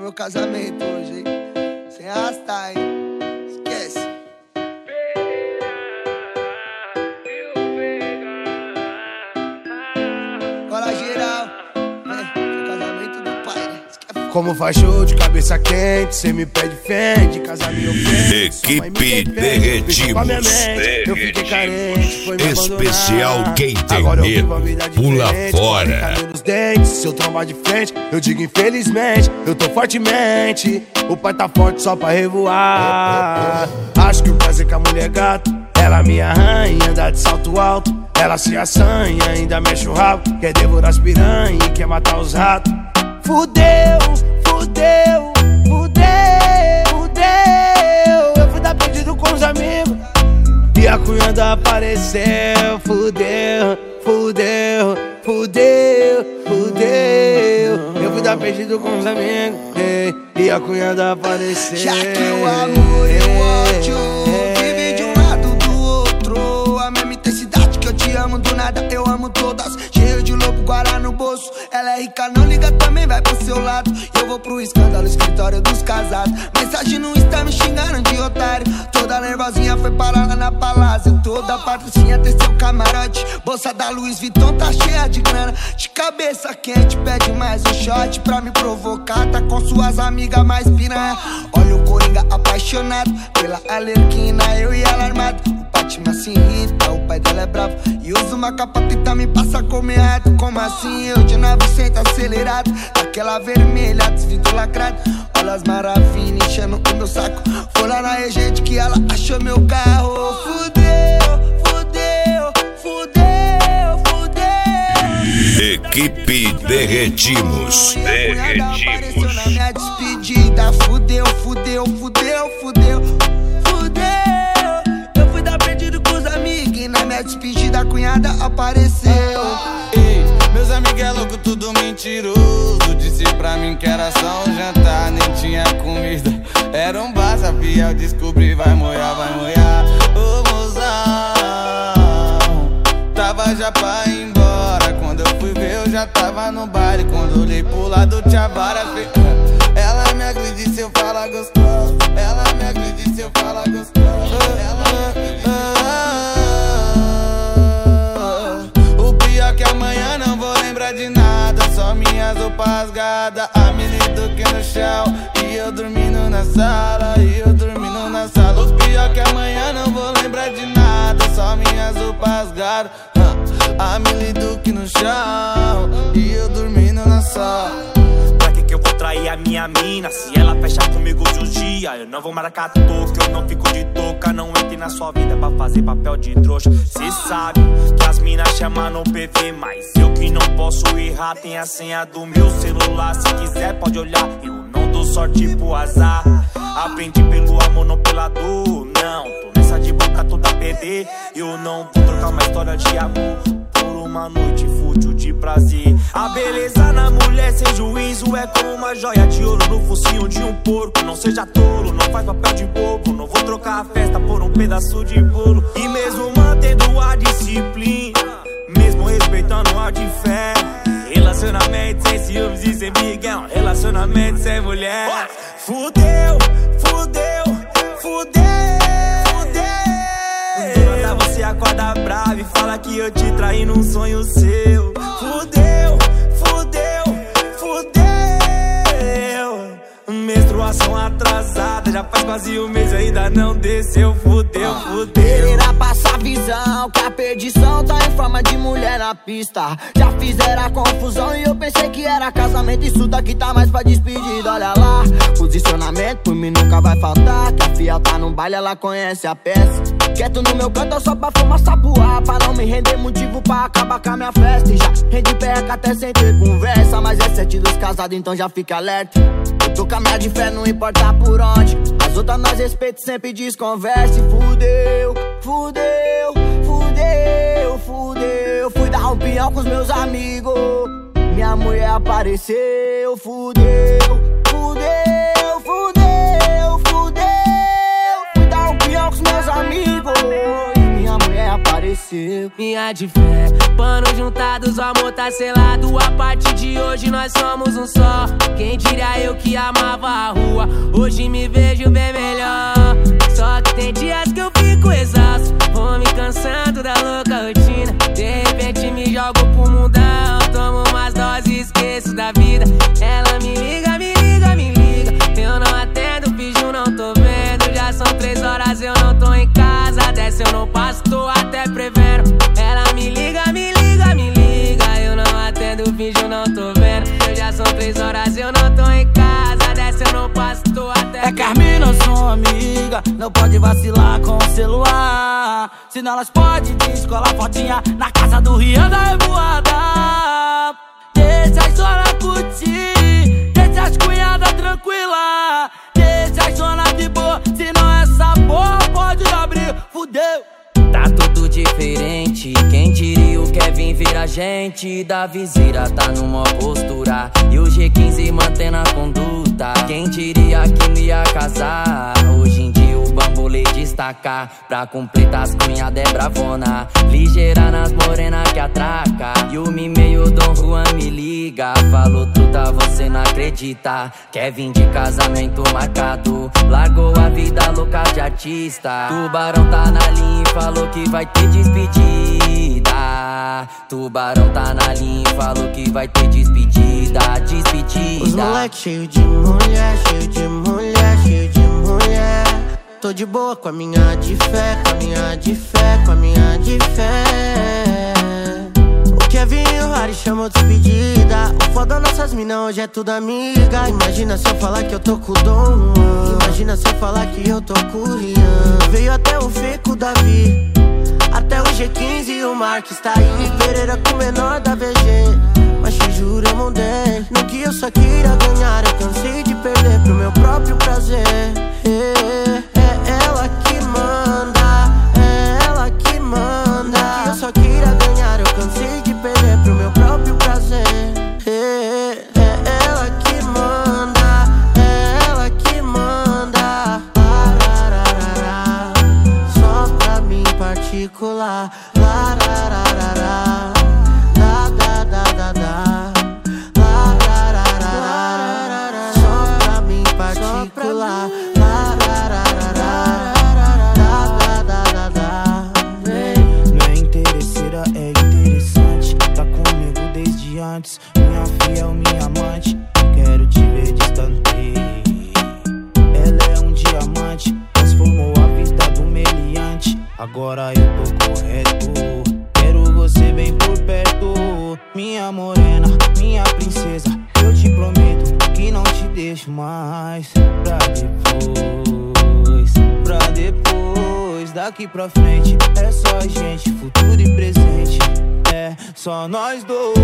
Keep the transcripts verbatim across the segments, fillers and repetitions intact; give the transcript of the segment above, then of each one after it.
meu casamento hoje, hein? Sem arrastar, hein? Esquece. Cola geral, né? Casamento do pai, né? Como faz show de cabeça quente, cê me pede fende, casamento quente. Equipe Derretimos. Eu fiquei carente, foi me Especial abandonar. quem tem Agora eu medo, vivo a vida pula diferente, fora. caminho nos dentes, se eu trombar de frente, eu digo infelizmente, eu tô fortemente. O pai tá forte só pra revoar. Acho que o prazer com a mulher gata, ela me arranha, anda de salto alto. Ela se assanha, ainda mexe o rabo, quer devorar as piranha e quer matar os ratos. Fudeu, fudeu, fudeu, fudeu. Eu fui dar perdido com os amigos e a cunhada apareceu. Fudeu, fudeu, fudeu, fudeu. Eu fui dar perdido com os amigos ei, e a cunhada apareceu. Já que o amor e o ódio vivem de um lado do outro, a mesma intensidade que eu te amo do nada, eu amo todas. Cheio de lobo, guará no bolso. Ela é rica, não liga, também vai pro seu lado. E eu vou pro escândalo, escritório dos casados. Mensagem no Insta me xingando de otário. Toda nervosinha foi parar lá na palácio. Toda patricinha tem seu camarote. Bolsa da Louis Vuitton tá cheia de grana. De cabeça quente, pede mais um shot pra me provocar. Tá com suas amigas mais piranha. Olha o Coringa apaixonado pela Alerquina, eu e ela armado. O Batman se irrita, o pai dela é bravo e usa uma capa tentar me passar como errado. Como assim eu de novecentos acelerado, daquela vermelha desvido lacrado. Olha as maravilhas enchendo o meu saco. Foi lá na regente que ela achou meu carro. Fudeu, fudeu, fudeu, fudeu. Equipe Derretimos. Derretimos. Na minha despedida, fudeu, fudeu, fudeu, fudeu, fudeu. Eu fui dar perdido com os amigos e na minha despedida a cunhada apareceu. Ei, meus amigos é louco, tudo mentiroso. Disse pra mim que era só um jantar, nem tinha comida. Era um bar, sabia, eu descobri, vai molhar, vai molhar. Ô mozão, tava já pra ir embora. Quando eu fui ver, eu já tava no baile. Quando olhei pro lado, tinha várias. Ela me agride se eu falar gostoso. Ela me agride se eu falar gostoso. Ela me agride. O pior que amanhã não vou lembrar de nada. Só minhas roupas rasgadas, a mini Duque no chão e eu dormindo na sala, e eu dormindo na sala. O pior que amanhã não vou lembrar de nada. Só minhas roupas rasgadas, a mini Duque no chão e eu dormindo na sala. Pra que que eu vou trair a minha mina? Se ela fecha comigo de um dia, eu não vou marcar toca, eu não fico de touca. Não entre na sua vida pra fazer papel de trouxa. Cê sabe que as minas chamam no P V, mas eu que não posso errar. Tem a senha do meu celular, se quiser pode olhar. Eu não dou sorte pro azar. Aprendi pelo amor, não pela dor. Não, tô nessa de boca toda P D. Eu não vou trocar uma história de amor por uma noite fútil de prazer. A beleza na mulher sem juízo é como uma joia de ouro no focinho de um porco. Não seja tolo, não faz papel de bobo. Não vou trocar a festa por um pedaço de bolo. E mesmo mantendo a disciplina, mesmo respeitando a de fé, relacionamento sem ciúmes e sem briga é um relacionamento sem mulher. Fudeu, fudeu, fudeu, fudeu. Do nada você acorda bravo e fala que eu te traí num sonho seu. Fudeu, fudeu, fudeu. Menstruação atrasada, já faz quase um mês e ainda não desceu. Fudeu, fudeu. Irá passar visão que a perdição tá em forma de mulher na pista. Já fizeram a confusão e eu pensei que era casamento. Isso daqui tá mais pra despedida, olha lá. Posicionamento por mim nunca vai faltar. Que a fiel tá no baile, ela conhece a peça. Quieto no meu canto, eu só pra fumar sapuar. Pra não me render motivo pra acabar com a minha festa. E já rende perca até sem ter conversa. Mas é sete dos casados, então já fica alerta. Eu tô com a minha de fé, não importa por onde. As outras nós respeito, sempre desconversa. E fudeu, fudeu, fudeu, fudeu. Fui dar um pinhão com os meus amigos, minha mulher apareceu. Fudeu, fudeu, fudeu, fudeu. Fui dar um pinhão com os meus amigos e minha minha mulher apareceu. Minha de fé, panos juntados, o amor tá selado. A partir de hoje nós somos um só. Quem diria eu que amava a rua, hoje me vejo bem melhor. Só que tem dias que eu fico exausto, vou me cansando da louca rotina. De repente me jogo pro mundão, tomo umas doses, esqueço da vida. Ela me liga, me liga, me liga, eu não atendo, finjo, não tô vendo. Já são três horas, eu não tô em casa, dessa eu não passo, tô até prevendo. Ela me liga, me liga, me liga, eu não atendo, finjo, não tô vendo. Eu já são três horas, eu não tô em casa, dessa eu não passo, tô até É Carmina, sua amiga, não pode vacilar com o celular. Senão elas podem descolar fotinha na casa do Rian da Revoada. Deixa as zona curtir, deixa as cunhadas tranquila, deixa as zona de boa, senão essa porra pode dar briga, fudeu. Tá tudo diferente, quem diria o Kevin vira gente. Da viseira tá numa postura e o G quinze mantendo a conduta. Quem diria que não ia casar, hoje em dia o bambolê destaca. Pra completar as cunhadas é bravona, ligeira nas morena que atraca. E o meio Dom Juan me liga, falou truta, você não acredita. Kevin de casamento marcado, largou a vida louca de artista. Tubarão tá na linha e falou que vai ter despedida. Tubarão tá na linha e falou que vai ter despedida. Despedida. Os moleque cheio de mulher, cheio de mulher, cheio de mulher. Tô de boa com a minha de fé, com a minha de fé, com a minha de fé. O Kevin e o Harry chamou despedida. O foda nossas minas hoje é tudo amiga. Imagina se eu falar que eu tô com o Dom. Imagina se eu falar que eu tô com o Rian. Veio até o Feco Davi, até o G quinze e o Marques tá aí. Pereira com o menor da V G, mas te juro eu mandei. No que eu só queria ganhar, eu cansei de perder pro meu próprio prazer. É, é ela que manda, é ela que manda. No que eu só queria ganhar, eu cansei de perder pro meu próprio prazer. É, é ela que manda, é ela que manda. Larararara, só pra mim particular. Larararara, da da da da da. Larararara, só pra mim particular. Larararara, da da da da. Não é interesseira, é interessante. Tá comigo desde antes, minha fiel, minha amante. Quero te ver distante. Ela é um diamante, transformou a vida do meliante. Agora eu tô correto, quero você bem por perto. Minha morena, minha princesa, eu te prometo que não te deixo mais. Pra depois, pra depois, daqui pra frente é só a gente, futuro e presente. É só nós dois.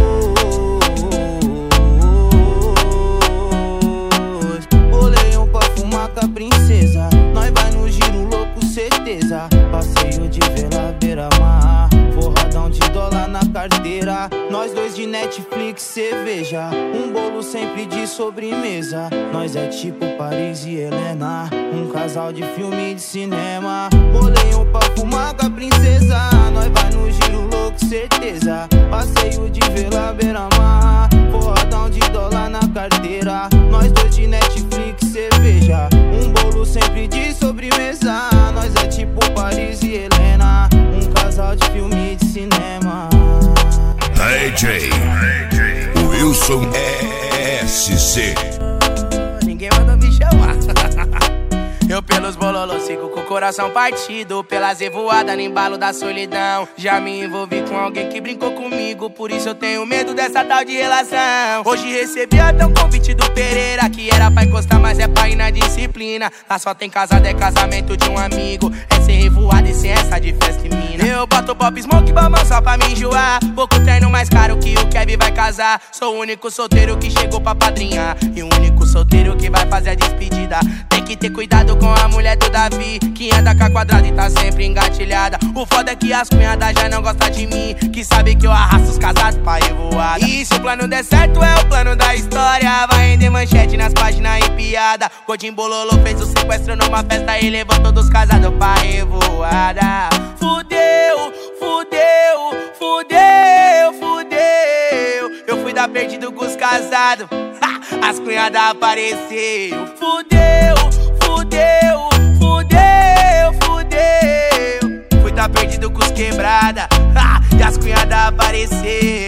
Boleião pra fumar com a princesa, nós vai no giro louco, certeza. Passeio de vela beira-mar, forradão de dólar na carteira. Nós dois de Netflix, cerveja, um bolo sempre de sobremesa. Nós é tipo Paris e Helena, um casal de filme de cinema. Boleião pra fumar com a princesa, nós vai no giro louco, certeza. Passeio de vela beira-mar, forradão de dólar na carteira. Nós dois de Netflix, cerveja, um bolo sempre de sobremesa. Nós é tipo Paris e Helena, um casal de filme de cinema. D J Wilson S C. Ninguém manda me chamar. Eu pelos bololos sigo com o coração partido, pelas revoadas no embalo da solidão. Já me envolvi com alguém que brincou comigo, por isso eu tenho medo dessa tal de relação. Hoje recebi até um convite do Pereira, que era pra encostar, mas é pra ir na disciplina. Lá só tem casado, é casamento de um amigo, é sem revoada e sem essa de festa e mina. Eu boto pop smoke bamão só pra me enjoar, pouco treino mais caro que o Kevin vai casar. Sou o único solteiro que chegou pra padrinhar, e o único solteiro que vai fazer a despedida. Tem que ter cuidado com a mulher do Davi, que anda com a quadrada e tá sempre engatilhada. O foda é que as cunhadas já não gostam de mim, que sabe que eu arrasto os casados pra revoada. E se o plano der certo é o plano da história, vai render manchete nas páginas e pior. rapaziada. Godinho Bololô fez o sequestro numa festa e levou todos casados pra revoada. Fudeu, fudeu, fudeu, fudeu. Eu fui dar perdido com os casados, as cunhadas apareceu. Fudeu, fudeu, fudeu, fudeu. Fui dar perdido com os quebrada, e as cunhadas apareceu.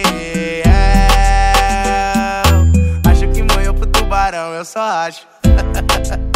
Acho que morreu pro tubarão, eu só acho.